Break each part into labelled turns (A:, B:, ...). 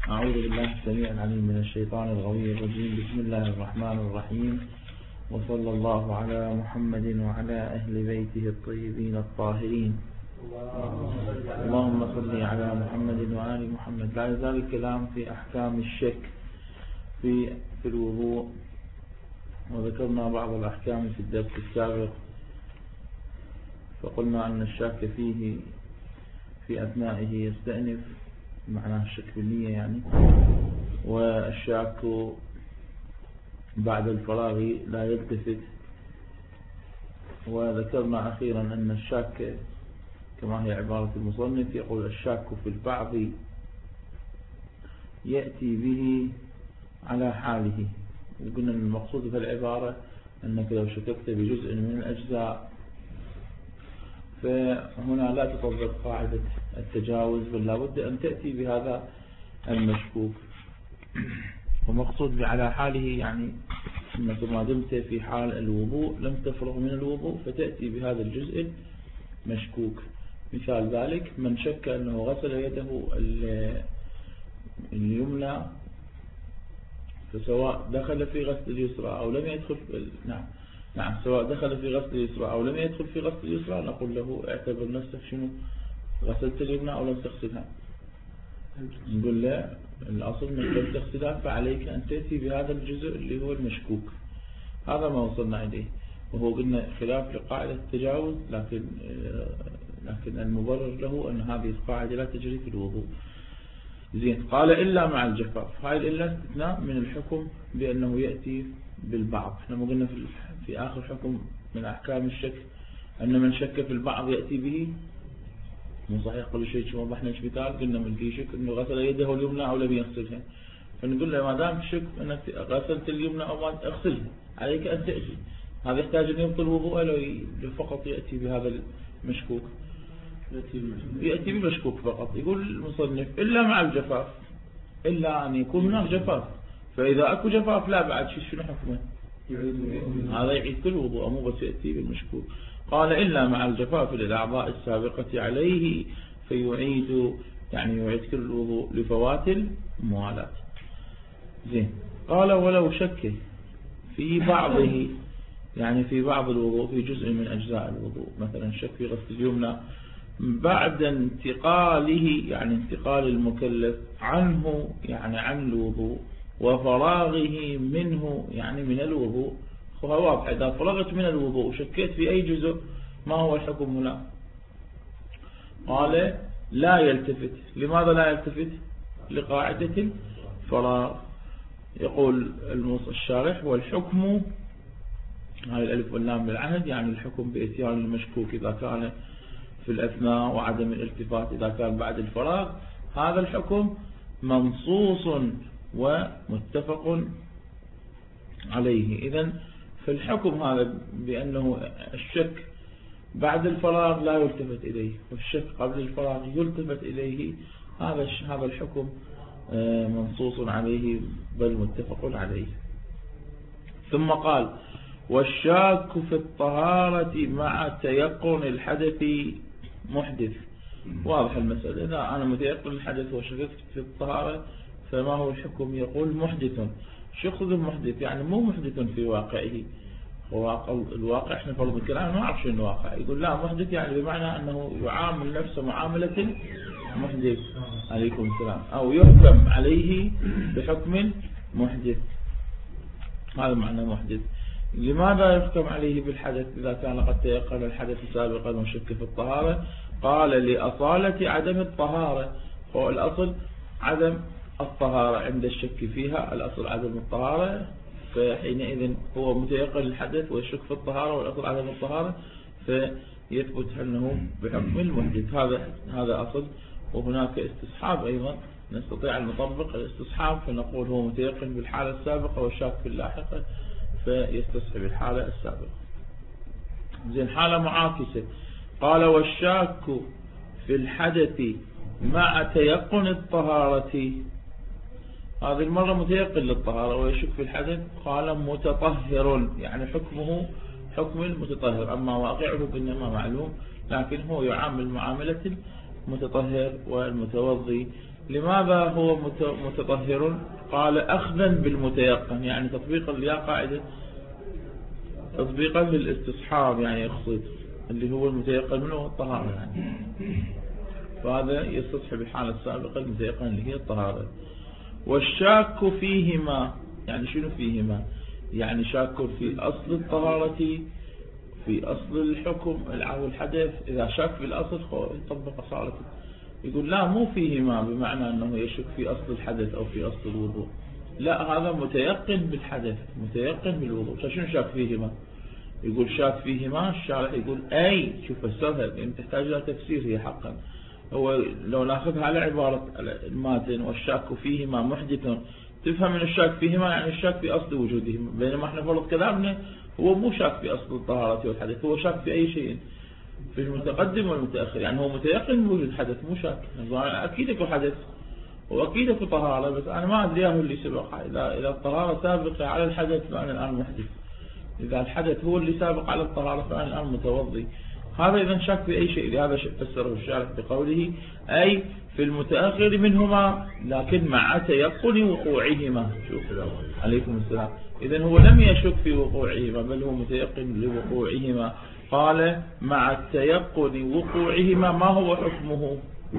A: أعوذ بالله السميع العليم من الشيطان الغوي الرجيم. بسم الله الرحمن الرحيم، وصلى الله على محمد وعلى أهل بيته الطيبين الطاهرين. اللهم صل على محمد وآل محمد. لا يزال الكلام في أحكام الشك في الوضوء، وذكرنا بعض الأحكام في الدرس السابق، فقلنا أن الشاك فيه في أثنائه يستأنف، معناه الشك بالنية يعني، والشاك بعد الفراغ لا يلتفت. وذكرنا أخيرا أن الشاك كما هي عبارة المصنف، يقول الشاك في البعض يأتي به على حاله. وقلنا أن المقصود في العبارة أنك لو شككت بجزء من الأجزاء فهنا لا تطبق قاعدة التجاوز، بل لابد أن تأتي بهذا المشكوك. ومقصود على حاله يعني أنك ما دمت في حال الوضوء لم تفرغ من الوضوء فتأتي بهذا الجزء المشكوك. مثال ذلك من شك أنه غسل يده اليمنى، فسواء دخل في غسل اليسرى أو لم يدخل نعم سواء دخل في غسل اليسرى أو لم يدخل في غسل اليسرى، نقول له اعتبر نفسك شنو غسلت اليمنى أو لم تغسلها. نقول له الأصل أنك لم تغسلها، فعليك أن تأتي بهذا الجزء اللي هو المشكوك. هذا ما وصلنا إليه، وهو قلنا خلاف لقاعدة التجاوز، لكن المبرر له أن هذه القاعدة لا تجري في الوضوء. زين، قال إلا مع الجفاف. هاي الإلا استثناء من الحكم بأنه يأتي بالبعض. احنا ما قلنا في آخر حكم من أحكام الشك أن من شك في البعض يأتي به. مو صحيح كل شيء شو وضحنا ايش مثال، قلنا من في شك انه غسل يده اليمنى او لم يغسلها، فنقول له ما دام شك انك غسلت اليمنى او ما اغسلها عليك ان تأتي. هذا يحتاج ان يبطل وضوءه لو فقط يأتي بهذا المشكوك، يأتي بالمشكوك فقط. يقول المصنف إلا مع الجفاف، إلا أن يكون هناك جفاف. فإذا أكو جفاف لا بعد شنو حكمه؟ هذا يعيد كل وضوء، مو بس يأتي بالمشكوك. قال إلا مع الجفاف للأعضاء السابقة عليه فيعيد، يعني يعيد كل الوضوء لفوات الموالاة. زين، قال ولو شك في بعضه، يعني في بعض الوضوء، في جزء من أجزاء الوضوء، مثلا شك في غسل اليمنى بعد انتقاله، يعني انتقال المكلف عنه يعني عن الوضوء، وفراغه منه يعني من الوضوء. فهو واضح، إذا فرغت من الوضوء وشكيت في أي جزء ما هو الحكم هنا؟ قال لا يلتفت. لماذا لا يلتفت؟ لقاعدة الفراغ. يقول الشارح والحكم، هاي الألف واللام بالعهد، يعني الحكم بإتيان المشكوك إذا كان في الأثناء، وعدم الالتفات إذا كان بعد الفراغ. هذا الحكم منصوص ومتفق عليه. إذن فالحكم هذا بأنه الشك بعد الفراغ لا يلتفت إليه، والشك قبل الفراغ يلتفت إليه، هذا الحكم منصوص عليه بل متفق عليه. ثم قال والشاك في الطهارة مع تيقن الحدث محدث. واضح المسألة، إذا أنا متيقن الحدث وشككت في الطهارة فما هو الحكم؟ يقول محدث. شو يقصد محدث؟ يعني مو محدث في واقعه، الواقع احنا فرض الكلام ما نعرف شو الواقع. يقول لا، محدث يعني بمعنى أنه يعامل نفسه معاملة محدث، عليكم السلام، أو يحكم عليه بحكم محدث. هذا معنى محدث. لماذا يحكم عليه بالحدث إذا كان قد تيقن الحدث سابقا وشك في الطهارة؟ قال لأصالة عدم الطهارة. هو الأصل عدم الطهارة عند الشك فيها، الأصل عدم الطهارة، فحينئذ هو متيقن الحدث ويشك في الطهارة والأصل عدم الطهارة، فيثبت أنه بحكم المحدث. هذا أصل. وهناك استصحاب أيضا، نستطيع أن نطبق الاستصحاب فنقول هو متيقن بالحالة السابقة والشاك في اللاحقة فيستصحب الحالة السابقة. زين، حالة معاكسة. قال والشاك في الحدث مع تيقن الطهارة. هذه المرة متيقن للطهارة ويشك في الحدث. قال متطهر، يعني حكمه حكم المتطهر، أما واقعه إنما معلوم، لكن هو يعامل معاملة المتطهر والمتوضي لماذا هو متطهر؟ قال أخذا بالمتيقن، يعني تطبيقا لها قاعدة، تطبيقا للاستصحاب، يعني يقصد اللي هو المتيقن منه الطهارة يعني. فهذا يستصحب الحالة السابقة المتيقن اللي هي الطهارة. والشاك فيهما، يعني شنو فيهما؟ يعني شاك في أصل الطهارة، في أصل الحكم أو الحدث. إذا شك في الأصل يطبق أصالته. يقول لا، مو فيهما بمعنى أنه يشك في أصل الحدث أو في أصل الوضوء، لا، هذا متيقن بالحدث متيقن بالوضوء. فشنو شاك فيهما؟ يقول شاك فيهما، الشارح يقول أي، شوف السهل يعني تحتاج إلى تفسير هي حقا. هو لو ناخذها على عبارة الماتن والشاك فيهما محدث، تفهم من الشاك فيهما يعني الشاك في أصل وجودهما، بينما احنا فرض كلامنا هو مو شاك في أصل الطهارة والحدث، هو شاك في أي شيء في المتقدم والمتأخر. يعني هو متيقن بوجود حدث، مو شاك. أكيد اكو حدث وأكيد اكو طهارة، بس أنا ما أدري هو اللي سبق. إذا الطهارة سابقة على الحدث فأنا الآن محدث، إذا الحدث هو اللي سابق على الطهارة فأنا الآن متوضي. هذا إذا شك في أي شيء. لهذا فسره الشارح بقوله أي في المتأخر منهما لكن مع تيقن وقوعهما. شوف عليكم السلام. إذن هو لم يشك في وقوعهما بل هو متيقن لوقوعهما. قال مع التيقن وقوعهما. ما هو حكمه؟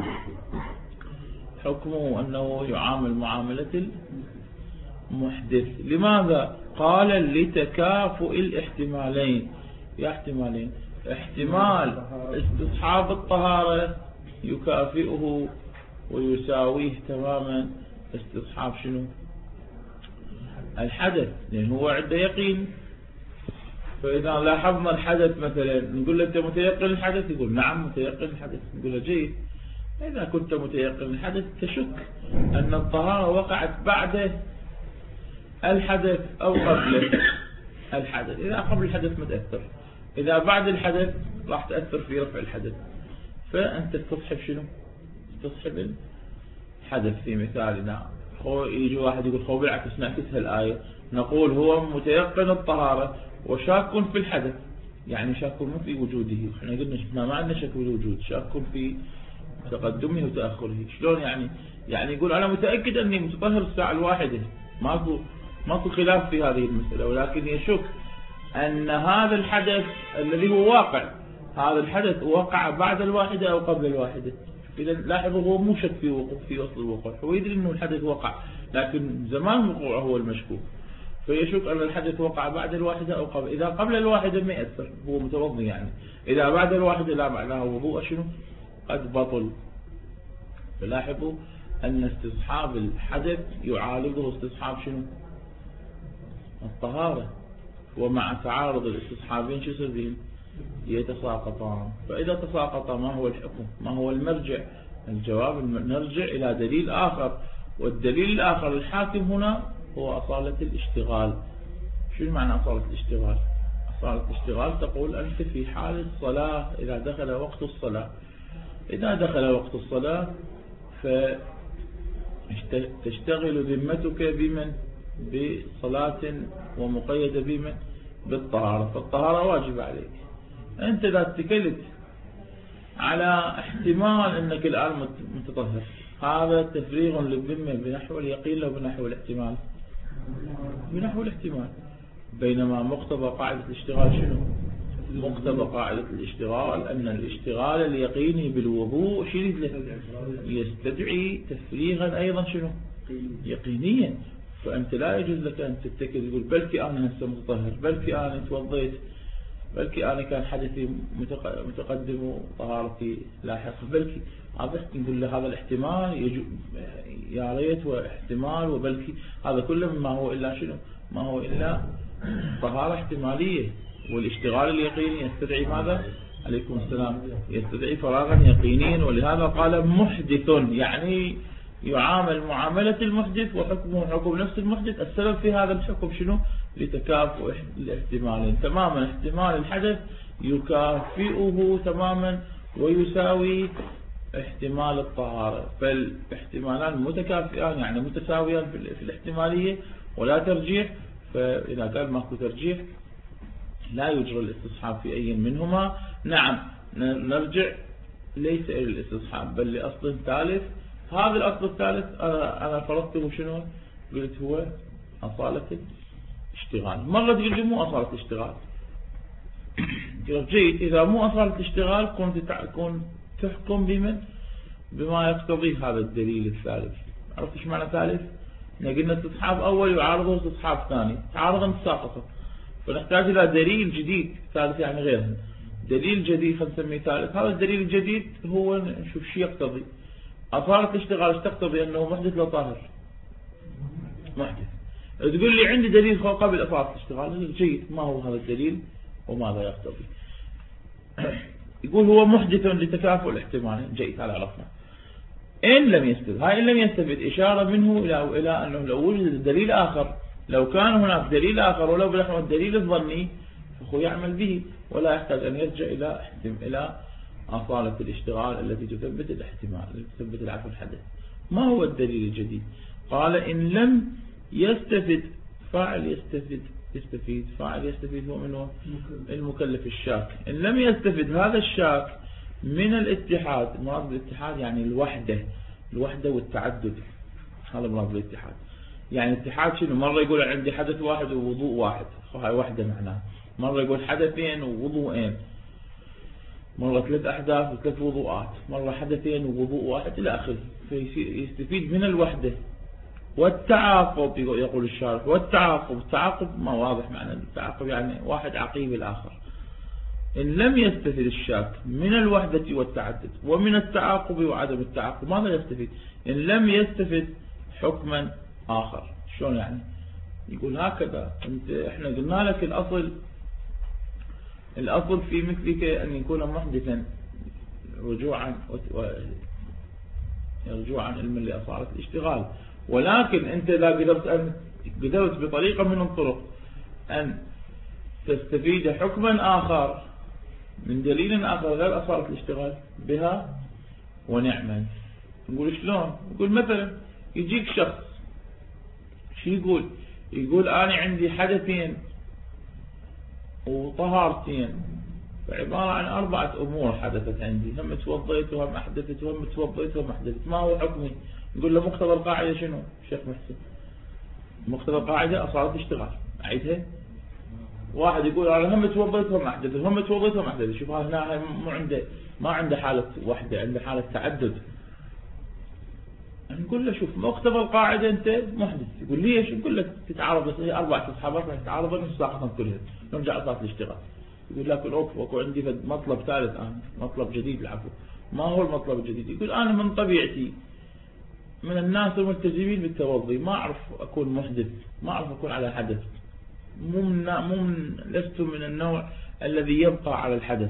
A: حكمه أنه يعامل معاملة المحدث. لماذا؟ قال لتكافؤ الاحتمالين. يا احتمالين، احتمال استصحاب الطهارة يكافئه ويساويه تماما استصحاب شنو؟ الحدث، لأن هو عنده يقين. فإذا لاحظنا الحدث مثلا نقول له أنت متيقن الحدث؟ يقول نعم متيقن الحدث. نقول له جيد. إذا كنت متيقن الحدث تشك أن الطهارة وقعت بعد الحدث أو قبل الحدث. إذا قبل الحدث ما تأثر، إذا بعد الحدث راح تأثر في رفع الحدث. فأنت تستصحب شنو؟ تستصحب الحدث. في مثالنا يجي واحد يقول خو بالعكس نعكسها الآية، نقول هو متيقن الطهارة وشاك في الحدث، يعني شاك في وجوده. احنا قلنا ما عندنا شك في الوجود، شاك في تقدمه وتأخره. شلون يعني؟ يعني يقول أنا متأكد أني متطهر الساعة الواحدة، ماكو خلاف في هذه المسألة، ولكن يشك أن هذا الحدث الذي هو واقع، هذا الحدث وقع بعد الواحدة أو قبل الواحدة. إذا لاحظوا هو مو شك في أصل الوقوع، هو يدري أنه الحدث وقع، لكن زمان وقوعه هو المشكوك. فيشك أن الحدث وقع بعد الواحدة أو قبل. إذا قبل الواحدة ما يأثر، هو متوضي يعني. إذا بعد الواحدة لا، معناه وضوء شنو؟ قد بطل. فلاحظوا أن استصحاب الحدث يعالجه استصحاب شنو؟ الطهارة. ومع تعارض الاستصحابين شو يصير؟ يتساقطان. فإذا تساقطا ما هو الحكم؟ ما هو المرجع؟ الجواب نرجع إلى دليل آخر، والدليل الآخر الحاكم هنا هو أصالة الاشتغال. شو معنى أصالة الاشتغال؟ أصالة الاشتغال تقول أنت في حال الصلاة، إذا دخل وقت الصلاة، إذا دخل وقت الصلاة فتشتغل ذمتك بمن؟ بصلاة ومقيدة بمن؟ بالطهارة. فالطهارة واجب عليك. أنت إذا اتكلت على احتمال أنك الآن متطهر، هذا تفريغ للذمة بنحو اليقين لو بنحو الاحتمال؟ بنحو الاحتمال. بينما مقتضى قاعدة الاشتغال شنو؟ مقتضى قاعدة الاشتغال أن الاشتغال اليقيني بالوضوء يستدعي تفريغا أيضا شنو؟ يقينيا. فأنت لا يجوز لك أن تتكل تقول بلكي أنا هسه متطهر، بلكي أنا توضيت، بلكي أنا كان حدثي متقدم وطهارتي لاحق، بلكي. هذا نقول له هذا الاحتمال يا ريت، واحتمال وبلكي، هذا كله ما هو إلا شنو؟ ما هو إلا طهارة احتمالية. والاشتغال اليقيني يستدعي ماذا؟ عليكم السلام. يستدعي فراغا يقينيا. ولهذا قال محدث، يعني يعامل معاملة المحدث وحكمه حكم نفس المحدث. السبب في هذا الحكم شنو؟ لتكافؤ الاحتمالين تماما. احتمال الحدث يكافئه تماما ويساوي احتمال الطهارة. فالاحتمالان متكافئان يعني متساويان في الاحتمالية ولا ترجيح. فإذا كان ماكو ترجيح لا يجرى الاستصحاب في أي منهما. نعم نرجع ليس إلى الاستصحاب بل لأصل ثالث هذا الأصل الثالث أنا فرضته شنو؟ قلت هو أصالة الاشتغال. مرة تقول لي مو أصالة الاشتغال. جيد، إذا مو أصالة الاشتغال كنت تحكم بما يقتضي هذا الدليل الثالث. عرفت ايش معنى ثالث؟ قلنا استصحاب أول يعارضه استصحاب ثاني، تعارضا ساقطا، فنحتاج إلى دليل جديد ثالث، يعني غيرها دليل جديد خلينا نسميه ثالث. هذا الدليل الجديد هو نشوف شو يقتضي. أصالة الاشتغال ايش تقتضي؟ أنه محدث لو طاهر محدث. تقول لي عندي دليل قبل أصالة الاشتغال، جيد، ما هو هذا الدليل وماذا يقتضي؟ يقول هو محدث لتكافؤ الاحتمال. جيد، هذا عرفنا. إن لم يستفد، هاي إن لم يستفد إشارة منه إلى أنه لو وجد دليل آخر، لو كان هناك دليل آخر ولو بنحو الدليل الظني فهو يعمل به، ولا يحتاج أن يرجع إلى أصالة الاشتغال التي تثبت الاحتمال، التي تثبت العفو الحدث. ما هو الدليل الجديد؟ قال إن لم يستفد فاعل يستفيد فاعل يستفيد هو منه المكلف الشاك. إن لم يستفد هذا الشاك من الاتحاد، مراد بالاتحاد يعني الوحدة والتعدد، هذا مراد بالاتحاد. يعني الاتحاد شنو؟ مرة يقول عندي حدث واحد ووضوء واحد، هاي وحدة معناها. مرة يقول حدثين ووضوءين، مرة 3 أحداث و3 وضوءات، مرة حدثين ووضوء واحد إلى آخره. فيستفيد من الوحدة والتعاقب. يقول الشارح والتعاقب ما واضح معنى التعاقب، يعني واحد عقيب الآخر. إن لم يستفد الشاك من الوحدة والتعدد ومن التعاقب وعدم التعاقب، ماذا يستفيد؟ إن لم يستفد حكما آخر. شلون يعني؟ يقول هكذا، احنا قلنا لك الأصل في مثلك أن يكون محدثا رجوعا علما لأصالة الاشتغال، ولكن أنت إذا قدرت بطريقة من الطرق أن تستفيد حكما آخر من دليل آخر غير أصالة الاشتغال بها ونعما. نقول شلون؟ يقول مثلا يجيك شخص شو يقول أنا عندي حدثين وطهارتين، فعبارة عن 4 أمور حدثت عندي، هم توضيت وهم أحدثت وهم توضيت وهم أحدثت، ما هو حكمي؟ نقول له مقتضى القاعدة شنو شيخ محسن؟ مقتضى القاعدة أصالة اشتغال. أعيدها. واحد يقول أنا هم توضيت وهم أحدثت، هم توضيت وهم أحدثت. شوف هنا ما عنده حالة وحدة، عنده حالة تعدد. نقول له شوف مقتضى القاعدة أنت محدث. يقول ليش؟ نقول لك تتعارض، بس 4 استصحابات راح تتعارض ساقطا كلها، نرجع أصالة الاشتغال. يقول لكن أكو عندي مطلب ثالث، مطلب جديد العفو. ما هو المطلب الجديد؟ يقول أنا من طبيعتي من الناس الملتزمين بالتوضي، ما أعرف أكون محدث، ما أعرف أكون على حدث، لست من النوع الذي يبقى على الحدث.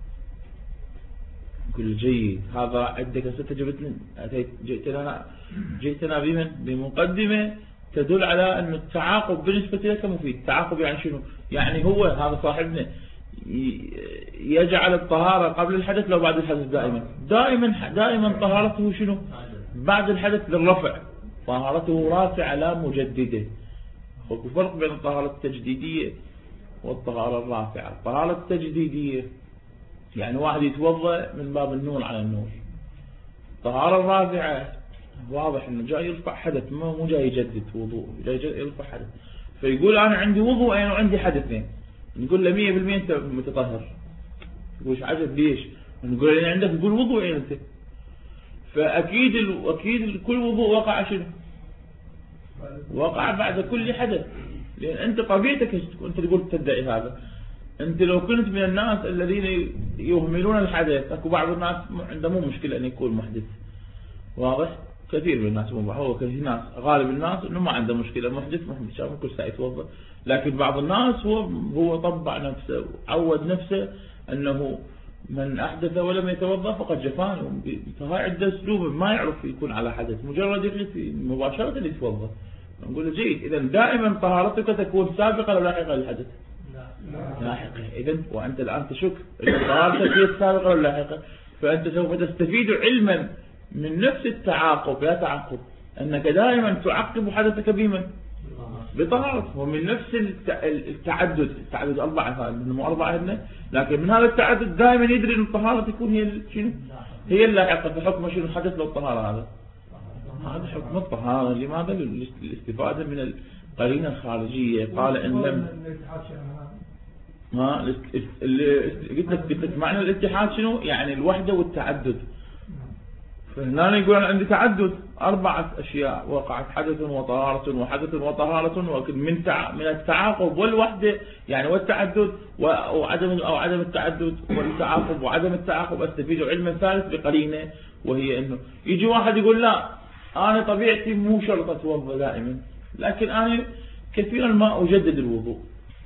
A: كل جيد، هذا عندك جئتنا بمقدمة تدل على أن التعاقب بالنسبة لك مفيد. التعاقب يعني شنو؟ يعني هو هذا صاحبنا يجعل الطهارة قبل الحدث لو بعد الحدث. دائما طهارته شنو؟ بعد الحدث للرفع، طهارته رافعة لا مجددة. وفي فرق بين الطهارة التجديدية والطهارة الرافعة. الطهارة التجديدية يعني واحد يتوضأ من باب النور على النور. الطهارة الرافعة واضح انه جاي يرفع حدث، مو جاي يجدد وضوء، جاي يرفع حدث. فيقول انا عندي وضوءين وعندي حدثين، نقول له 100% انت متطهر. يقول ايش عجب ليش؟ نقول له عندك، يقول وضوءين انت. فاكيد كل وضوء وقع شنو؟ وقع بعد كل حدث، لان انت طبيعتك انت تقول تدعي هذا. انت لو كنت من الناس الذين يهملون الحدث، اكو بعض الناس عنده مو مشكلة ان يكون محدث، واضح؟ كثير من الناس، هو كثير ناس، غالب الناس انه ما عنده مشكلة، محدث شاف كل ساعة يتوضا. لكن بعض الناس هو طبع نفسه وعود نفسه انه من احدث ولم يتوضا فقد جفان. فهاي عنده اسلوب ما يعرف يكون على حدث، مجرد يغلط مباشرة يتوضا. نقول له جيد، اذا دائما طهارتك تكون سابقة ولا لاحقة للحدث؟ لاحقة. إذن وأنت الآن تشك إذا طهارتك هي السابقة ولا لاحقة، فأنت سوف تستفيد علما من نفس التعاقب، لا تعقب، أنك دائما تعقب حدثك بمن؟ بطهارته. ومن نفس التعدد 4 مو 4 هنا، لكن من هذا التعدد دائما يدري أن الطهارة تكون هي شنو؟ هي اللاحقة في حكم شنو الحدث لو الطهارة هذا. هذا لماذا؟ الاستفادة من القرينة الخارجية. قال إن لم قلت لك معنى الاتحاد شنو؟ يعني الوحدة والتعدد. فهنا يقول عندي تعدد 4 أشياء وقعت: حدث وطهارة وحدث وطهارة، من التعاقب والوحدة يعني والتعدد وعدم التعدد والتعاقب وعدم التعاقب استفيد علما ثالث بقرينة، وهي انه يجي واحد يقول لا انا طبيعتي مو شرط اتوضا دائما، لكن انا كثيرا ما اجدد الوضوء.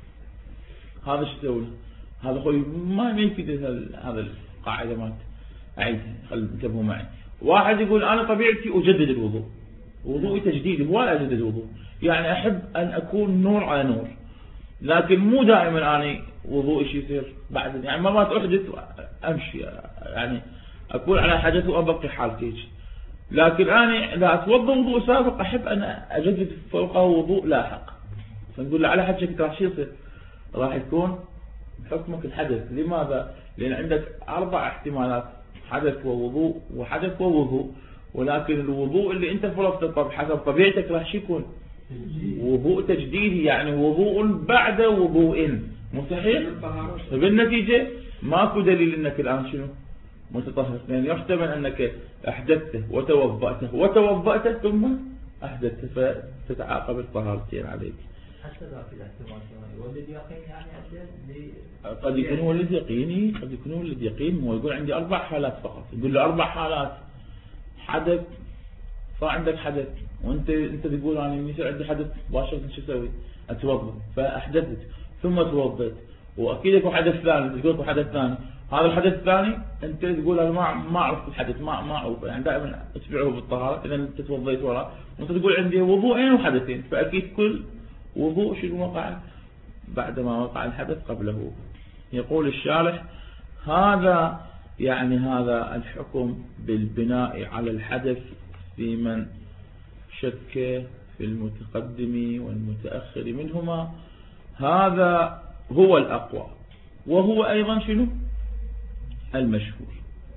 A: هذا شو اسوي؟ هذا اخوي ما يفيد هذا القاعدة مالت اعيدها، خلوا انتبهوا معي. واحد يقول انا طبيعتي اجدد الوضوء، وضوئي تجديدي هو لا اجدد الوضوء، يعني احب ان اكون نور على نور، لكن مو دائما انا وضوئي شو يصير بعد، يعني مرات احدث امشي، يعني اكون على حدث وابقي حالتي، لكن انا اذا اتوضا وضوء سابق احب ان اجدد فوقه وضوء لاحق. فنقول له على حدك راح شو يصير؟ راح يكون حكمك الحدث. لماذا؟ لان عندك 4 احتمالات: حدث ووضوء وحدث ووضوء، ولكن الوضوء اللي انت فرضته حسب طبيعتك راح يكون وضوء تجديدي، يعني وضوء بعد وضوء، مو صحيح؟ فبالنتيجة ماكو دليل انك الان شنو؟ متطهر، لان يحتمل انك احدثته وتوضأته ثم احدثته، فتتعاقب الطهارتين عليك.
B: حتى ذاك الاحتمال يولد يقين، يعني
A: قد يكون ولد يقيني، قد يكون ولد يقين. هو يقول عندي 4 حالات فقط، يقول له 4 حالات: حدث، صار عندك حدث وانت تقول انا يصير عندي حدث مباشرة شو اسوي؟ اتوضا، فاحدثت ثم توضيت، واكيد يكون حدث ثاني، تقول حدث ثاني، هذا الحدث الثاني انت تقول انا ما اعرف الحدث، ما اعرف، يعني دائما اتبعه بالطهارة. اذا انت توضيت وراه وانت تقول عندي وضوءين وحدثين، فاكيد كل وضوء شنو وقع؟ بعدما وقع الحدث قبله. يقول الشارح: هذا يعني هذا الحكم بالبناء على الحدث في من شك في المتقدم والمتأخر منهما، هذا هو الأقوى، وهو أيضا شنو؟ المشهور.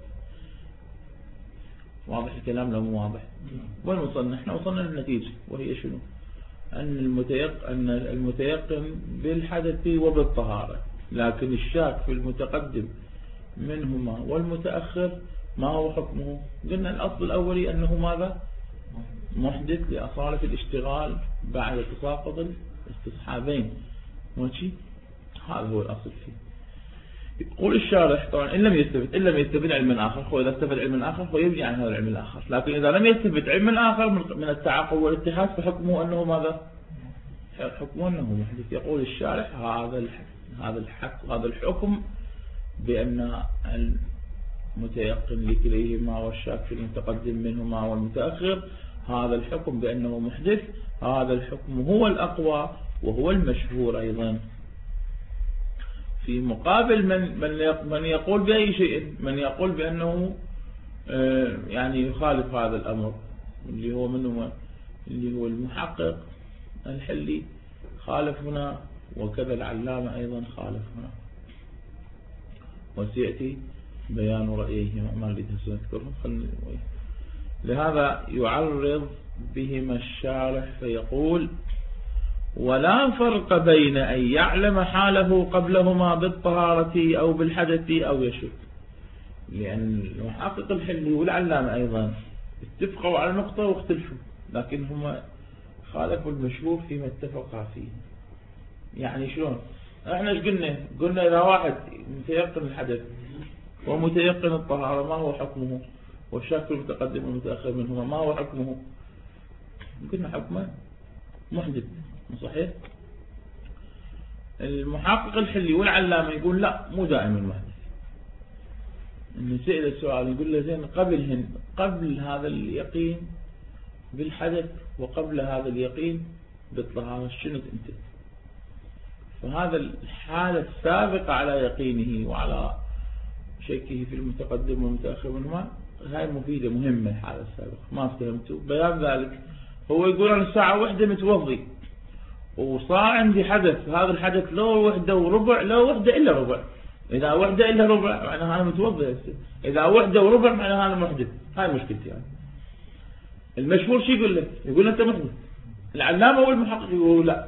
A: واضح الكلام لو مو واضح؟ والمصنف احنا وصلنا للنتيجة، وهي شنو؟ أن المتيقن بالحدث وبالطهارة، لكن الشاك في المتقدم منهما والمتأخر ما هو حكمه؟ قلنا الأصل الأولي أنه ماذا؟ محدث لأصالة الاشتغال بعد تساقط الاستصحابين، ماشي؟ هذا هو الأصل فيه. يقول الشارح: طبعا إن لم يستفد علما آخر، هو إذا استفد علما آخر هو يبني عن هذا العلم الآخر، لكن إذا لم يستفد علما آخر من التعاقب والاتحاد فحكمه أنه ماذا؟ حكمه أنه محدث. يقول الشارح: هذا الحكم بأن المتيقن لكليهما والشاك في المتقدم منهما والمتأخر، هذا الحكم بأنه محدث، هذا الحكم هو الأقوى وهو المشهور أيضا. في مقابل من يقول بأي شيء، من يقول بأنه يعني يخالف هذا الأمر، اللي هو منه، اللي هو المحقق الحلي خالف هنا، وكذا العلامة أيضا خالف هنا، وسيأتي بيان رأيهما، ما أريد أذكرهم. لهذا يعرض بهما الشارح فيقول: ولا فرق بين أن يعلم حاله قبلهما بالطهارة أو بالحدث أو يشك، لأن المحقق الحلي والعلامة أيضا اتفقوا على نقطة واختلفوا، لكن هما خالفوا المشهور فيما اتفقا فيه. يعني شلون؟ احنا ايش قلنا إذا واحد متيقن الحدث ومتيقن الطهارة ما هو حكمه؟ والشاك المتقدم والمتأخر منهما ما هو حكمه؟ قلنا حكمه محدث، صحيح؟ المحقق الحلي والعلامة يقول لا، مو دائما محدث. إنه سئل السؤال يقول له: زين قبل هذا اليقين بالحدث وقبل هذا اليقين بالطهارة شنو انت؟ فهذا الحالة السابقة على يقينه وعلى شكه في المتقدم والمتأخر منهما، هاي مفيدة مهمة. الحالة السابقة ما فهمتوا بيان ذلك. هو يقول أنا الساعة 1 متوضي وصار عندي حدث، هذا الحدث لو 1 وربع، لو 1 إلا ربع. إذا 1 إلا ربع معناها أنا متوضي، إذا 1 وربع معناها أنا محدث. هاي مشكلتي يعني. المشهور شو يقول لك؟ يقول أنت محدث. العلامة والمحقق يقول لا،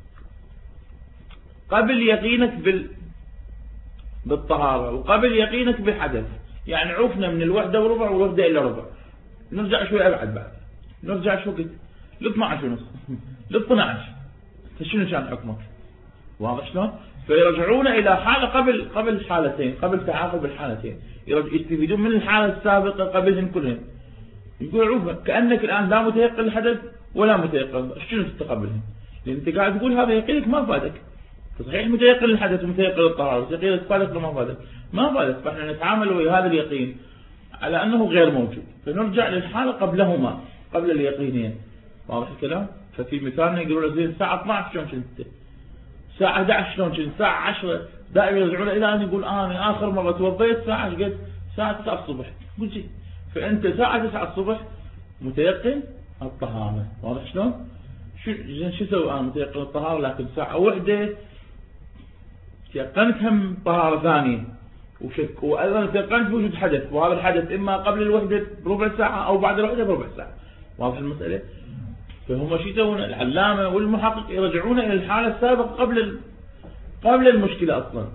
A: قبل يقينك بالطهارة وقبل يقينك بالحدث. يعني عوفنا من الوحدة وربع والوحدة إلا ربع، نرجع شوي أبعد بعد، نرجع شو قلت ل 12 ونص ل 12، فشنو كان حكمك؟ واضح شلون؟ فيرجعون إلى حالة قبل الحالتين، قبل تعاقب الحالتين، يستفيدون من الحالة السابقة قبلهم كلهم. يقول عوفة كأنك الآن لا متيقن الحدث ولا متيقن، شنو تستقبلهم؟ لأن أنت قاعد تقول هذا يقينك ما فادك. صحيح متيقن الحدث ومتيقن الطهارة، يقينك فادك ولا ما فادك؟ ما فادك. فإحنا نتعامل ويا هذا اليقين على أنه غير موجود، فنرجع للحالة قبلهما، قبل اليقينين. واضح الكلام؟ ففي مثالنا يقولون لك زين الساعة 12 شلون كنت؟ الساعة 11 شلون كنت؟ الساعة 10 دائما يرجعون إلى أن يقول أنا آخر مرة توضيت الساعة قد الساعة 9 الصبح. قل شيء، فأنت الساعة 9 الصبح متيقن الطهارة. واضح شلون؟ شو سوي أنا متيقن الطهارة لكن الساعة وحدة تيقنت هم طهارة ثانية وشك، وأيضا تيقنت بوجود حدث، وهذا الحدث إما قبل الوحدة بربع ساعة أو بعد الوحدة بربع ساعة. واضح المسألة؟ فهم شو يسوون؟ العلامة والمحقق يرجعون إلى الحالة السابقة قبل المشكلة أصلا.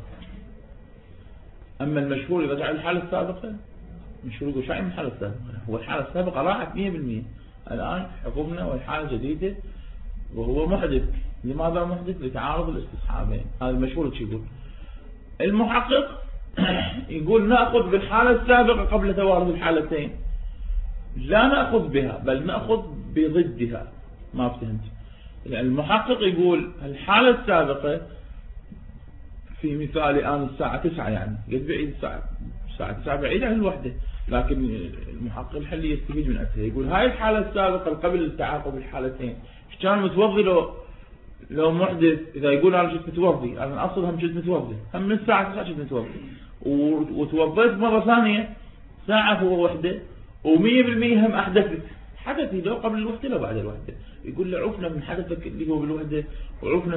A: أما المشهور يرجع الحالة السابقة، المشهور يقول شيء من الحالة السابقة، هو الحالة السابقة راحت 100%، الآن حكمنا والحالة جديدة وهو محدث. لماذا محدث؟ لتعارض الاستصحابين. هذا المشهور شو يقول. المحقق يقول نأخذ بالحالة السابقة قبل توارد الحالتين، لا نأخذ بها بل نأخذ بضدها. ما فهمت؟ المحقق يقول الحالة السابقة في مثال الآن الساعة 9، يعني قد بعيد الساعة 9 بعيد عن الوحدة، لكن المحقق الحلي يستفيد من أكثر. يقول هاي الحالة السابقة قبل تعاقب الحالتين كان متوضي لو محدث. إذا يقول أنا كنت متوضي، أنا أصل هم كنت متوضي، هم من الساعة 9 كنت متوضي وتوضيت مرة ثانية ساعة هو وحدة و100% هم أحدثت حدثي لو قبل الوحدة لو بعد الوحدة. يقول له عفنا من حدثك اللي هو بالوحدة، وعفنا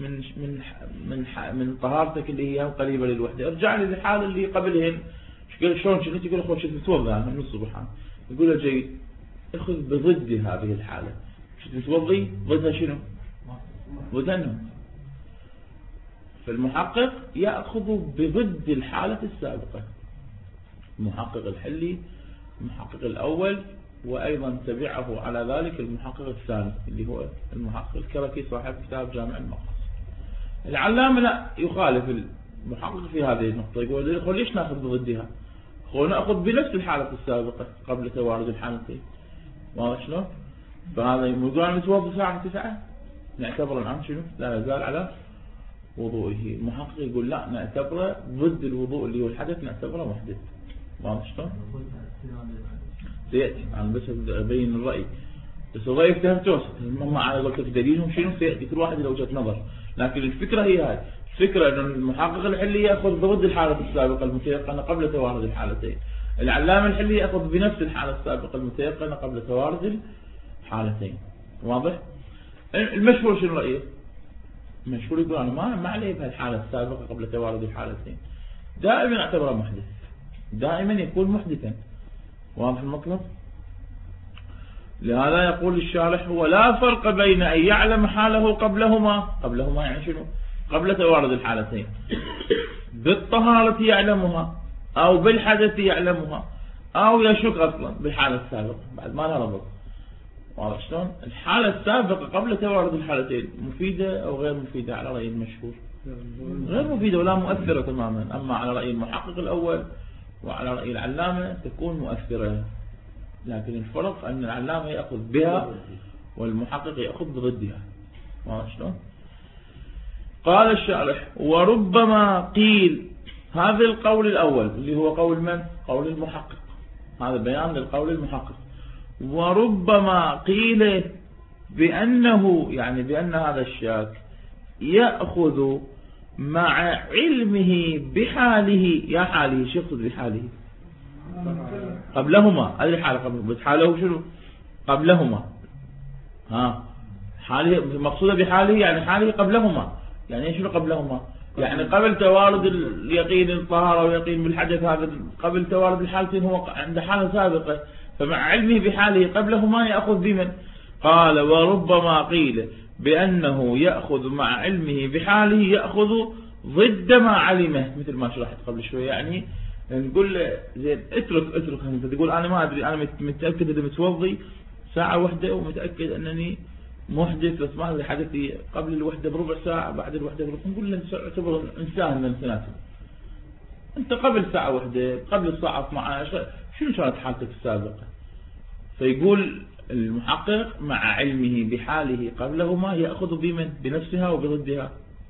A: من طهارتك اللي هي قريبة للوحدة، ارجع لي للحالة اللي قبلهن. شلون كنت؟ يقول أخوة كنت متوضي أنا من الصبح. يقول له جيد، اخذ بضد هذه الحالة. كنت متوضي ضدها شنو؟ ضدها. فالمحقق يأخذ بضد الحالة السابقة. المحقق الحلي، المحقق الأول، وأيضا تبعه على ذلك المحقق الثاني اللي هو المحقق الكركي صاحب كتاب جامع المقاصد. العلامة لا، يخالف المحقق في هذه النقطة، يقول ليش نأخذ بضدها؟ نأخذ بنفس الحالة السابقة قبل توارد الحالتين. واضح شلون؟ فهذا يقول متوضي الساعة 9 نعتبره الآن شنو؟ لا يزال على وضوئه. المحقق يقول لا، نعتبره ضد الوضوء اللي هو الحدث، نعتبره محدث. واضح شلون؟ سيأتي أنا بس أبين الرأي، بس الرأي افتهمتوه هم على قولة دليلهم شنو سيأتي كل واحد له وجهة نظر، لكن الفكرة هي هاي. الفكرة أن المحقق الحلي يأخذ ضد الحالة السابقة المتيقنة قبل توارد الحالتين، العلامة الحلي يأخذ بنفس الحالة السابقة المتيقنة قبل توارد الحالتين. واضح؟ المشهور شنو رأيه؟ المشهور يقول أنا ما عليه بهالحالة السابقة قبل توارد الحالتين، دائما اعتبره محدث، دائما يكون محدثا. واضح المطلب؟ لهذا يقول الشارح ولا فرق بين أن يعلم حاله قبلهما يعني شنو؟ قبل توارد الحالتين، بالطهارة يعلمها أو بالحدث يعلمها أو يشك أصلا بالحالة السابقة بعد ما لها ربط. واضح شلون؟ الحالة السابقة قبل توارد الحالتين مفيدة أو غير مفيدة على رأي المشهور؟ غير مفيدة ولا مؤثرة تماما. أما على رأي المحقق الأول وعلى رأي العلامة تكون مؤثرة، لكن الفرق أن العلامة يأخذ بها والمحقق يأخذ بضدها. واضح شلون؟ قال الشارح وربما قيل، هذا القول الأول اللي هو قول من؟ قول المحقق، هذا بيان للقول المحقق. وربما قيل بأنه يعني بأن هذا الشاك يأخذ مع علمه بحاله. يا حاله شو يقصد بحاله؟ قبلهما. هذه الحالة قبل حاله شنو؟ قبلهما. حاله مقصودة بحاله يعني حاله قبلهما. يعني شنو قبلهما؟ يعني قبل توارد اليقين الطهارة ويقين بالحدث، هذا قبل توارد الحالتين هو عند حالة سابقة فمع علمه بحاله قبلهما يأخذ بمن؟ قال وربما قيل بأنه يأخذ مع علمه بحاله يأخذ ضد ما علمه، مثل ما شرحت قبل شوي. يعني نقول له زين اترك انت تقول انا ما ادري، انا متاكد اذا متوضي ساعه واحده ومتاكد انني محدث، بس ما ادري حدثي قبل الوحده بربع ساعه بعد الوحده بربع. نقول له اعتبر انسان من الانسانات، انت قبل ساعه واحده قبل الساعه 12 شنو كانت حالتك السابقه؟ فيقول المحقق مع علمه بحاله قبلهما ياخذ بمن؟ بنفسها وبضدها.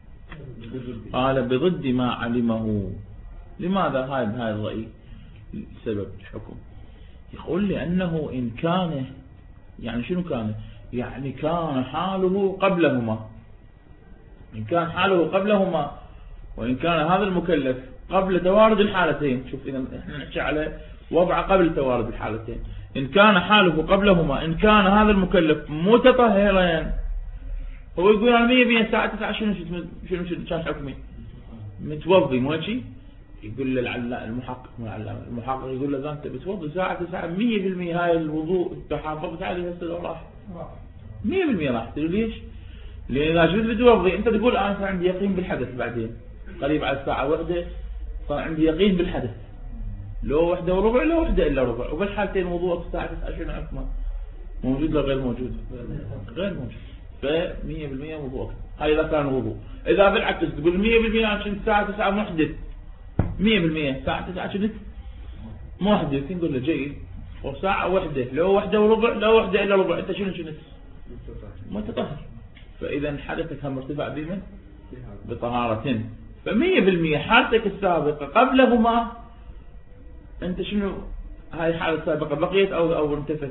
A: قال بضد ما علمه. لماذا هاي الرأي؟ سبب الحكم يقول لأنه إن كان، يعني شنو كان؟ يعني كان حاله قبلهما، إن كان حاله قبلهما وإن كان هذا المكلف قبل توارد الحالتين. شوف إذا إحنا نحكي على وضع قبل توارد الحالتين. إن كان حاله قبلهما، إن كان هذا المكلف متطهرا، هو يقول أنا 100% ساعة 9 شنو كان حكمي؟ متوضي مو شيء. يقول له المحقق يقول له أنت بتوضي ساعة 9 100% هاي الوضوء أنت حافظت عليه هسه لو راح 100% راح. تقول ليش؟ لأن إذا شفت بتوضي أنت تقول أنا صار عندي يقين بالحدث، بعدين قريب على الساعة 1 صار عندي يقين بالحدث، لو 1 وربع لو 1 إلا ربع، وبالحالتين وضوءك الساعة 9 شنو حكمه؟ موجود ولا غير موجود؟ غير موجود. ف100% وضوءك هاي إذا كان وضوء. إذا بالعكس تقول 100% عشان الساعة 9 محدث، 100% الساعة 9 كنت محدث، نقول له جيد. وساعة 1 لو 1 وربع لو 1 إلا ربع أنت شنو كنت؟ متطهر. فإذا حدثك هم ارتفاع بمن؟ بطهارة. ف100% حالتك السابقة قبلهما أنت شنو؟ هاي الحالة السابقة بقيت أو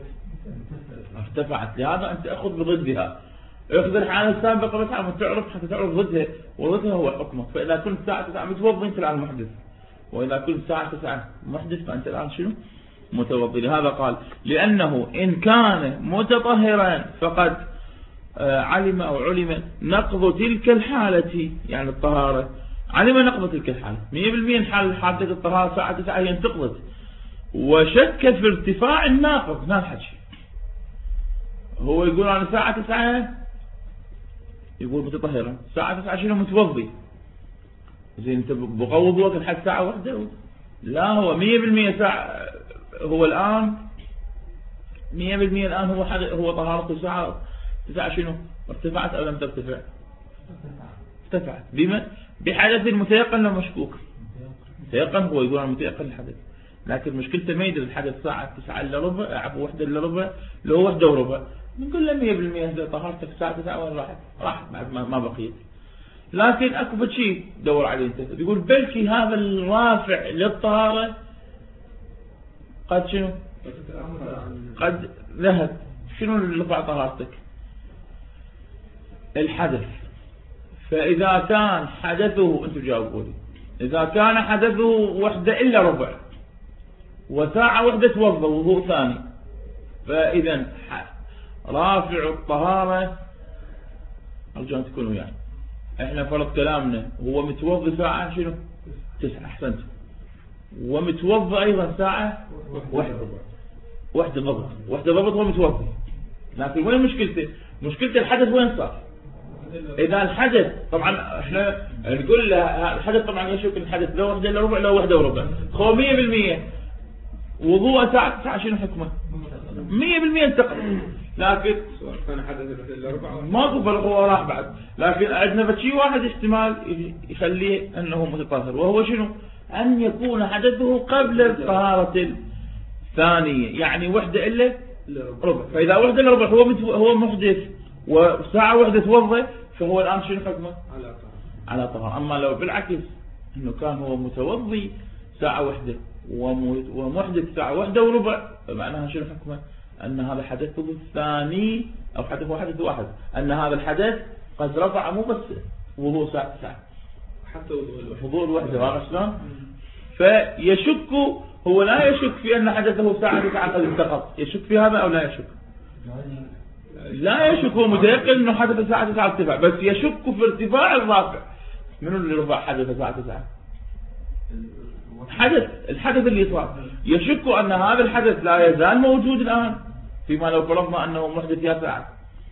A: ارتفعت. لهذا أنت أخذ بضدها. اخذ الحالة السابقة بس عم تعرف حتى تعرف ضدها، وضدها هو حكمك. فإذا كنت الساعة 9 متوضي أنت الآن محدث، وإذا كنت الساعة 9 محدث فأنت الآن شنو؟ متوضي. لهذا قال لأنه إن كان متطهرا فقد علم أو علم نقض تلك الحالة، يعني الطهارة علم نقض تلك الحالة 100%. حالتك الطهارة الساعة 9 هي انتقضت، وشك في ارتفاع الناقض. ما الحكي هو يقول أنا الساعة 9 يقول متطهرا، الساعة 9 شنو متوضي. زين انت بقوض وقت لحد ساعة 1؟ لا، هو 100% ساعة. هو الآن 100% الآن هو طهارته ساعة 9 شنو؟ ارتفعت أو لم ترتفع؟ ارتفعت. بما بحدث متيقن أو مشكوك؟ متيقن. هو يقول أنا متيقن الحدث، لكن مشكلته ما يدري الحدث ساعة 9 إلا ربع، عفوا 1 إلا ربع، لو 1 وربع نقول له 100% طهارتك الساعة 9 وين راحت بعد ما بقيت. لكن اكو شيء دور عليه انت، يقول بلكي هذا الرافع للطهارة قد شنو؟ قد ذهب. شنو اللي رفع طهارتك؟ الحدث. فإذا كان حدثه، انتم جاوبوا لي، إذا كان حدثه 1 إلا ربع وساعة 1 توضى وضوء ثاني، فإذا رافع الطهارة أرجو أن تكونوا يعني احنا فرض كلامنا هو متوضي ساعة شنو 9 أحسنت، ومتوضي أيضا ساعة 1 ضبط هو متوضي. لكن وين مشكلته؟ مشكلته الحدث وين صار؟ إذا الحدث طبعا احنا نقول الحدث طبعا يشك الحدث لو 1 إلا ربع لو 1 وربع، هو 100% وضوء ساعة 9 شنو حكمه؟ 100% انتقل. لكن
C: كان حدث إلا ربع
A: ماكو فرق، هو راح بعد. لكن عندنا بشي واحد احتمال يخليه أنه متطهر، وهو شنو؟ أن يكون حدثه قبل الطهارة الثانية، يعني 1 إلا ربع. فإذا 1 إلا ربع هو محدث وساعة 1 توضى، فهو الآن شنو حكمه؟ على طهارة. أما لو بالعكس أنه كان هو متوضي ساعة 1 ومحدث ساعة 1 وربع، فمعناها شنو حكمه؟ أن هذا حدثه الثاني أو حدث واحد، أن هذا الحدث قد رفع مو بس وضوء ساعة 9
C: حتى
A: وضوء الوحدة. هذا شلون؟ فيشك، هو لا يشك في أن حدثه ساعة 9 قد انتقض. يشك في هذا أو لا يشك؟ لا يشك، هو متيقن أنه حدث ساعة 9 ارتفاع، بس يشك في ارتفاع الرافع. منو اللي رفع حدث ساعة 9؟ الحدث اللي صار يشك أن هذا الحدث لا يزال موجود الآن فيما لو فرضنا أنه محدث يا ساعة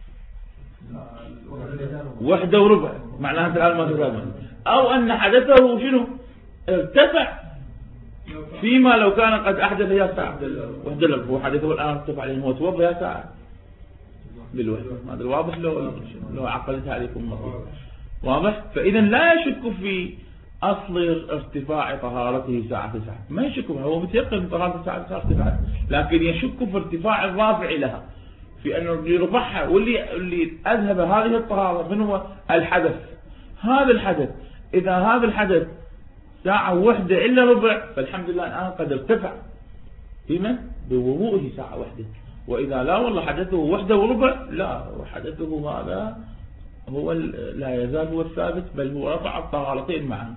A: 1:15 معناها الآن ما تزال، أو أن حدثه شنو ارتفع فيما لو كان قد أحدث يا ساعة 1:15 هو حدثه الآن ارتفع لأنه هو توضى يا ساعة بالوحدة. هذا الواضح لو عقلتها عليكم مرة واضح. فإذا لا يشك في أصل ارتفاع طهارته ساعة 9، ما يشك، هو متيقن طهارته ساعة 9 ارتفعت، لكن يشك في ارتفاع الرافع لها، في أنه اللي رفعها واللي أذهب هذه الطهارة من هو الحدث. هذا الحدث إذا هذا الحدث ساعة 1:15 فالحمد لله الآن قد ارتفع بمن؟ بوضوءه ساعة 1. وإذا لا والله حدثه 1:15 لا، وحدثه هذا هو لا يزال هو الثابت، بل هو رفع الطهارتين معا.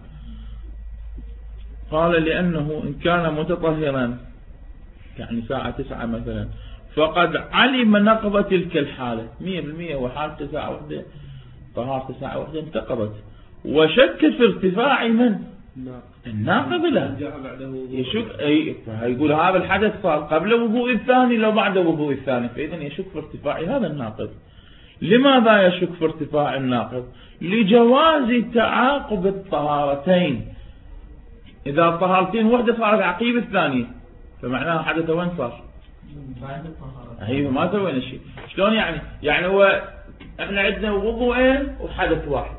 A: قال لأنه إن كان متطهرا يعني ساعة 9 مثلا فقد علم نقض تلك الحالة 100% وحالة ساعة 1 طهارة ساعة 1 انتقضت، وشك في ارتفاع من؟ الناقض لا يشك، يقول هذا الحدث صار قبل وضوء الثاني لو بعد وضوء الثاني، فإذا يشك في ارتفاع هذا الناقض. لماذا يشك في ارتفاع الناقض؟ لجواز تعاقب الطهارتين. إذا الطهارتين واحدة صارت عقيب الثانية فمعناها حدث وين صار؟ هي ما سوينا شيء. شلون يعني هو احنا عندنا وضوءين وحدث واحد،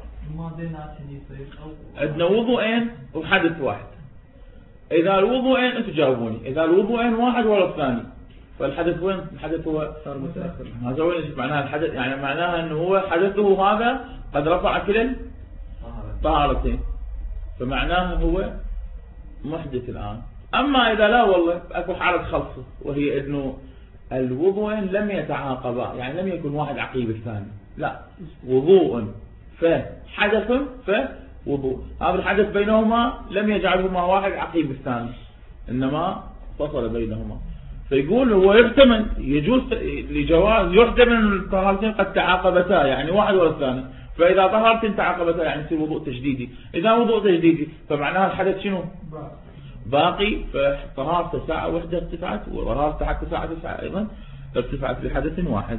A: عندنا وضوءين وحدث واحد. إذا الوضوءين انتم جاوبوني، إذا الوضوءين واحد ولا الثاني فالحدث وين؟ الحدث هو صار متأخر. هذا وين معناها الحدث؟ يعني معناها انه هو حدثه هذا قد رفع كلا طهارتين، فمعناها هو محدث الآن. أما إذا لا والله أكو حالة خلصة، وهي انه الوضوءين لم يتعاقبا، يعني لم يكن واحد عقيب الثاني، لا وضوء فحدث فوضوء، هذا الحدث بينهما لم يجعلهما واحد عقيب الثاني إنما فصل بينهما. فيقول هو يحتمل، يجوز لجواز يحتمل الطهارتين قد تعاقبتا، يعني واحد ولا الثاني. فإذا طهارتين تعاقبتا يعني يصير وضوء تجديدي، إذا وضوء تجديدي فمعناها الحدث شنو؟ باقي. فطهارته ساعة 1 ارتفعت، وطهارته حتى ساعة 9 أيضا ارتفعت بحدث واحد.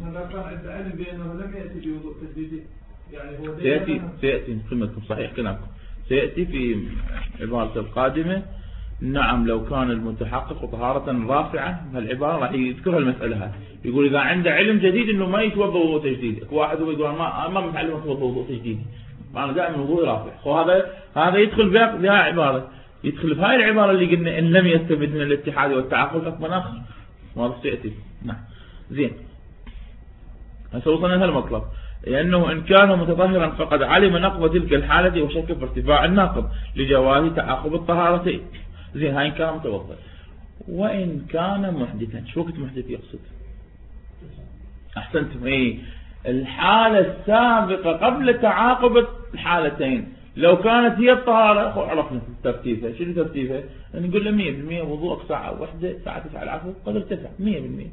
A: سيأتي قيمتكم صحيح كلامكم، سيأتي في عبارة القادمة. نعم لو كان المتحقق طهارة رافعة، هالعبارة راح يذكرها المسألة هذه. يقول إذا عنده علم جديد إنه ما يتوضأ وضوء تجديد، واحد هو يقول ما متعلم يتوضأ وضوء تجديد، معنى دائما وضوء رافع، وهذا يدخل بها عبارة، يدخل في هاي العبارة اللي قلنا إن لم يستفد من الاتحاد والتعاقل حكما آخر. واضح سيأتي. نعم زين. هسه وصلنا لها المطلب، لأنه إن كان متطهرا فقد علم نقض تلك الحالة وشك في ارتفاع الناقض لجواز تعاقب الطهارتين. زين هاي إن كان متوضئ. وإن كان محدثا، شو وقت محدث يقصد؟ أحسنتم. إيه الحالة السابقة قبل تعاقب الحالتين، لو كانت هي الطهارة عرفنا ترتيبها. شنو ترتيبها؟ نقول له 100% وضوءك ساعة 1 ساعة 9 العفو قد ارتفع 100%.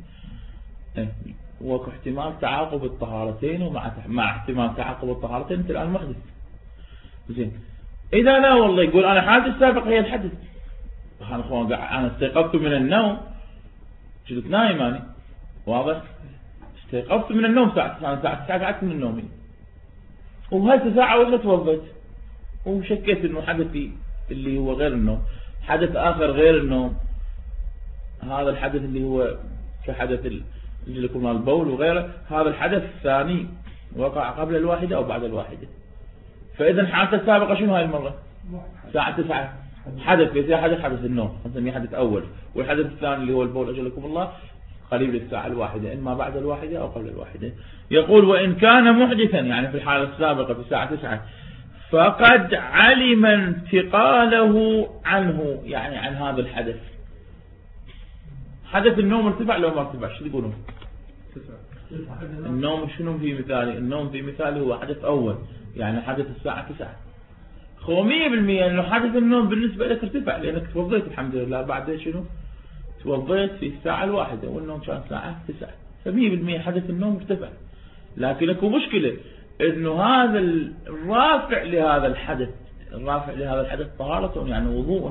A: واحتمال تعاقب الطهارتين ومع احتمال تعاقب الطهارتين انت الآن محدث. زين. إذا لا والله يقول أنا حالتي السابقة هي الحدث، أنا استيقظت من النوم، كنت نايم أنا، واضح؟ استيقظت من النوم ساعة 9 قعدت من النوم، وهذه ساعة ولا توضيت وشكيت إنه حدثي اللي هو غير النوم حدث آخر غير النوم، هذا الحدث اللي هو كحدث اللي لكم البول وغيره، هذا الحدث الثاني وقع قبل الواحدة أو بعد الواحدة. فإذا حالته السابقة شنو هاي المرة؟ ساعة 9 حدث، في حدث النوم نسميه حدث أول، والحدث الثاني اللي هو البول أجلكم الله قريب للساعة 1 إما بعد 1 أو قبل 1. يقول وإن كان محدثا يعني في الحالة السابقة في ساعة 9 فقد علم انتقاله عنه، يعني عن هذا الحدث. حدث النوم ارتفع لو ما ارتفع شو يقولون؟ النوم شنو في مثالي؟ النوم في مثالي هو حدث أول، يعني حدث الساعة 9. هو 100% أنه حدث النوم بالنسبة لك ارتفع لأنك توضيت الحمد لله، بعد شنو؟ توضيت في الساعة 1 والنوم كان ساعة 9، ف100% حدث النوم ارتفع. لكن اكو مشكلة أنه هذا الرافع لهذا الحدث، الرافع لهذا الحدث طهارة يعني وضوء،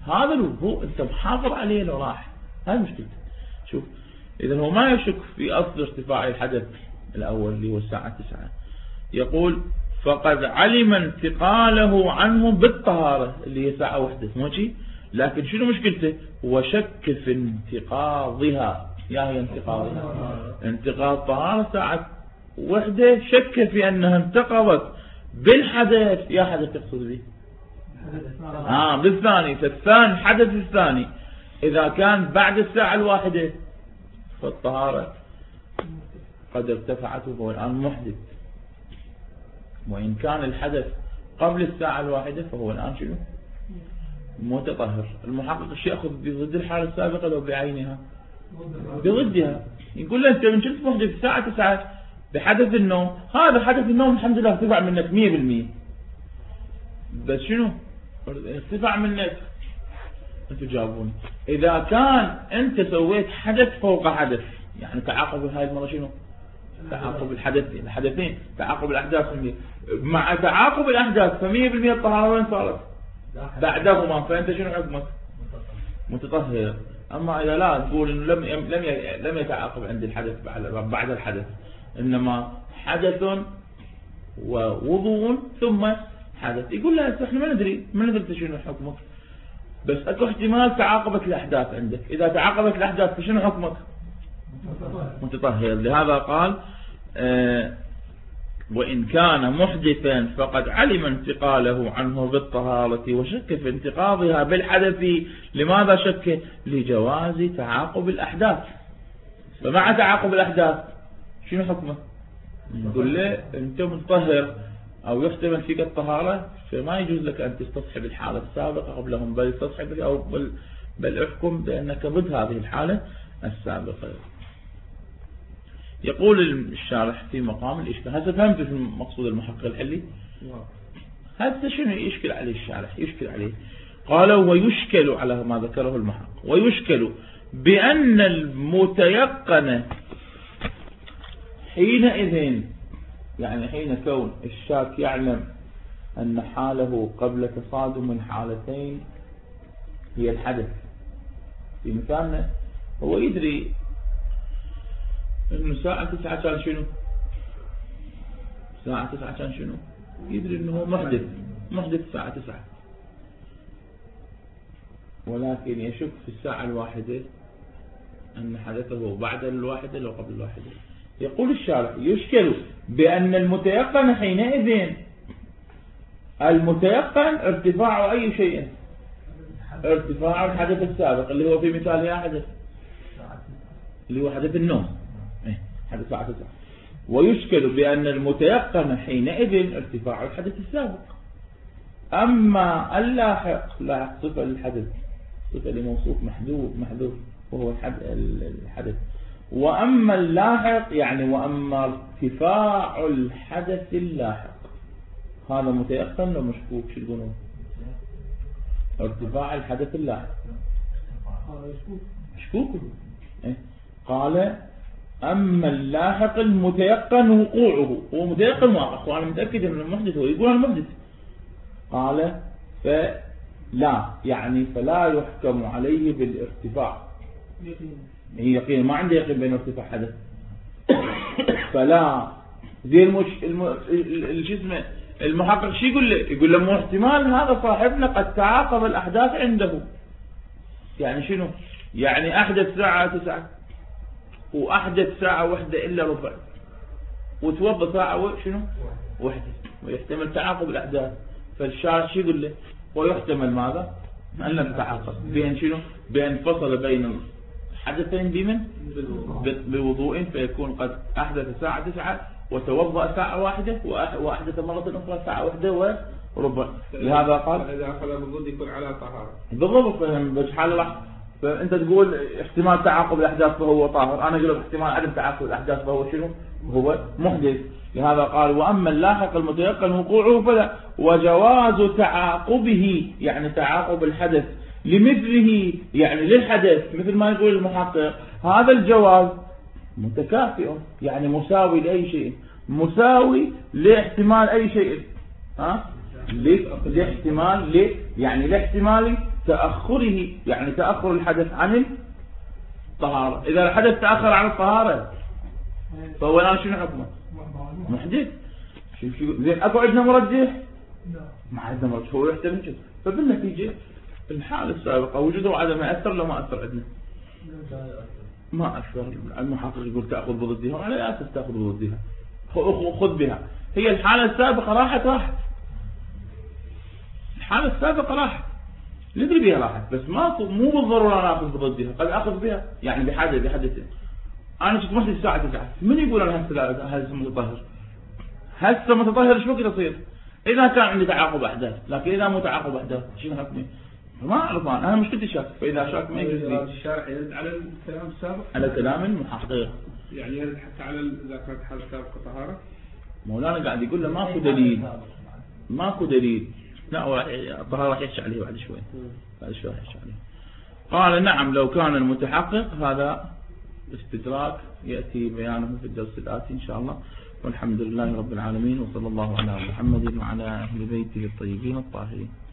A: هذا هو أنت محافظ عليه لو راح، هذه مشكلته. شوف إذا هو ما يشك في أصل ارتفاع الحدث الأول اللي هو الساعة 9. يقول فقد علم انتقاله عنه بالطهارة اللي هي ساعة واحدة ماشي، لكن شنو مشكلته؟ هو شك في انتقاضها. يا هي انتقاضها انتقاض طهارة ساعة واحدة، شك في أنها انتقضت بالحدث. يا حدث تقصد به بالثاني. فالثاني حدث الثاني إذا كان بعد الساعة الواحدة فالطهارة قد ارتفعت وهو الآن محدث، وإن كان الحدث قبل الساعة الواحدة فهو الآن شنو؟ متطهر. المحقق الشيء يأخذ بضد الحالة السابقة لو بعينها بضدها. يقول له أنت من كنت محدث الساعة 9 بحدث النوم، هذا حدث النوم الحمد لله ارتفع منك 100%، بس شنو ارتفع منك؟ أنتوا جاوبوني. إذا كان أنت سويت حدث فوق حدث، يعني تعاقب هاي المرة شنو؟ تعاقب الحدثين، تعاقب الأحداث مع تعاقب الأحداث ف100% الطهارة وين صارت؟ بعدهما. فأنت شنو حكمك؟ متطهر. أما إذا لا تقول إنه لم يتعاقب عند الحدث بعد الحدث، إنما حدث ووضوء ثم حدث، يقول لا احنا ما ندري شنو حكمك، بس اكو احتمال تعاقبت الأحداث عندك. إذا تعاقبت الأحداث فشنو حكمك؟ متطهر. لهذا قال وإن كان محدثا فقد علم انتقاله عنه بالطهارة وشك في انتقاضها بالحدث. لماذا شك؟ لجواز تعاقب الأحداث. فمع تعاقب الأحداث شنو حكمه؟ يقول له أنت متطهر أو يحتمل فيك الطهارة، فما يجوز لك أن تستصحب الحالة السابقة قبلهم، بل تستصحب أو بل احكم بأنك ضد هذه الحالة السابقة. يقول الشارح في مقام الإشكال. هسه فهمت في مقصود المحقق الحلي؟ هسه شنو يشكل عليه الشارح؟ يشكل عليه قالوا ويشكل على ما ذكره المحقق، ويشكل بأن المتيقن حينئذ، يعني حين كون الشاك يعلم أن حاله قبل تصادم الحالتين هي الحدث. في مثالنا هو يدري انه الساعة 9 كان شنو؟ الساعة 9 كان شنو؟ يدري انه هو محدث الساعة 9، ولكن يشك في الساعة الواحدة أن حدثه بعد الواحدة لو قبل الواحدة. يقول الشارح يشكل بأن المتيقن حينئذ، المتيقن ارتفاع أي شيء، ارتفاع الحدث السابق اللي هو في مثال حدث اللي هو حدث النوم حدث الساعة 9. ويشكل بأن المتيقن حينئذ ارتفاع الحدث السابق. أما اللاحق، لاحق صفة للحدث، صفة لموصوف محذوف وهو الحدث. وأما اللاحق يعني وأما ارتفاع الحدث اللاحق، هذا متيقن لو مشكوك؟ شو يقولون؟ ارتفاع الحدث اللاحق مشكوك. قال أما اللاحق المتيقن وقوعه، هو متيقن واقع وأنا متأكد أنه المحدث، هو يقول أنا محدث. قال فلا يعني فلا يحكم عليه بالارتفاع، يقين ما عنده يقين بين ارتفاع حدث. فلا زي الجسم المحقق شو يقول له؟ يقول له مو احتمال هذا صاحبنا قد تعاقب الأحداث عنده. يعني شنو؟ يعني أحدث ساعة 9 وأحدث ساعة 1 إلا ربع وتوضى ساعة شنو؟ 1، ويحتمل تعاقب الأحداث. فالشارع شو يقول له؟ ويحتمل ماذا؟ أن لم تتعاقب بين شنو؟ بين فصل بين حدثين بمن؟ بوضوء، فيكون قد أحدث ساعة 9 وتوضأ ساعة 1 وأحدث مرة أخرى ساعة 1 وربع. لهذا قال
C: إذا أخذ بالضد يكون على طهارة
A: بالضبط. بس حال راح فأنت تقول احتمال تعاقب الأحداث فهو طاهر، أنا أقول لك احتمال عدم تعاقب الأحداث فهو شنو؟ هو محدث. لهذا قال وأما اللاحق المتيقن وقوعه فلا، وجواز تعاقبه يعني تعاقب الحدث لمثله يعني للحدث، مثل ما يقول المحقق هذا الجواز متكافئ يعني مساوي لأي شيء، مساوي لاحتمال أي شيء. لاحتمال يعني لاحتمال تأخره، يعني تأخر الحدث عن الطهارة. إذا الحدث تأخر عن الطهارة فهو الآن شنو حكمه؟ محدث. زين أكو عندنا مرجح؟ ما عندنا مرجح، هو يحتمل كذا. فبالنتيجة الحالة السابقة وجوده وعدمه أثر لو ما أثر عندنا؟ ما أثر. المحقق يقول تأخذ بضدها، وعلى لا أساس تأخذ بضدها، خذ بها. هي الحالة السابقة راحت، الحالة السابقة راحت، ندري بها راحت، بس مو بالضرورة أنا أخذ بضدها، قد أخذ بها يعني بحدث. أنا كنت محدث الساعة 9، من يقول أنا هسه متطهر؟ هسه متطهر شو كده يصير؟ إذا كان عندي تعاقب أحداث، لكن إذا مو تعاقب أحداث شنو حكمي؟ ما أعرف، أنا مشكلتي شاك. فإذا شاك ما يجوز لي.
C: الشارع يرد على الكلام السابق،
A: على كلام المحقق،
C: يعني يرد حتى على إذا كانت حالة سابقة طهارة.
A: مولانا قاعد يقول له ماكو دليل. لا، الطهارة راح يحكي عليه بعد شوي راح يحكي عليه. قال نعم لو كان المتحقق، هذا استدراك يأتي بيانه في الدرس الآتي إن شاء الله. والحمد لله رب العالمين، وصلى الله على محمد وعلى أهل بيته الطيبين الطاهرين.